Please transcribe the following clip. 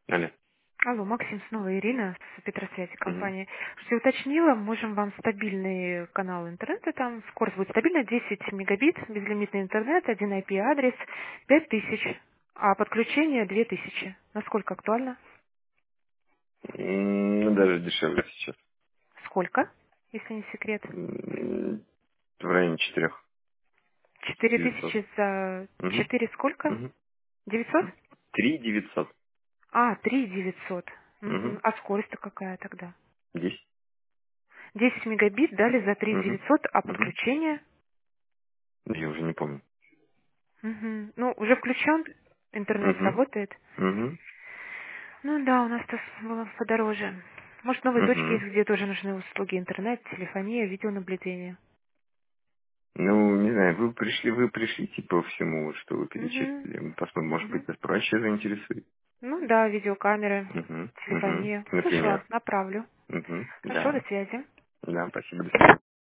Алло. Алло, Максим, снова Ирина с Петросвязи Мгм. компании. Что уточнила, можем вам стабильный канал интернета, там скорость будет стабильна, 10 мегабит, безлимитный интернет, один IP-адрес, 5000, а подключение 2000. Насколько актуально? Ну, даже дешевле сейчас. Сколько, если не секрет? В районе 4 900. 4000 за Угу. 4 сколько? Угу. 900? 3900. А, 3900. Угу. А скорость-то какая тогда? 10. 10 мегабит дали за Угу. 3900, а Угу. подключение? Я уже не помню. Ну, уже включен, интернет Угу. работает. Угу. Ну да, у нас-то было подороже. Может, в новой точке Угу. есть, где тоже нужны услуги интернет, телефония, видеонаблюдение. Ну, не знаю, вы пришли по всему, вот, что вы Угу. перечислили. Мы посмотрим, может Угу. быть, нас проще заинтересует. Ну да, видеокамеры, Угу. Угу. телефония. Хорошо, Например. направлю. Угу. Хорошо, до Да. связи. Да, спасибо. До свидания.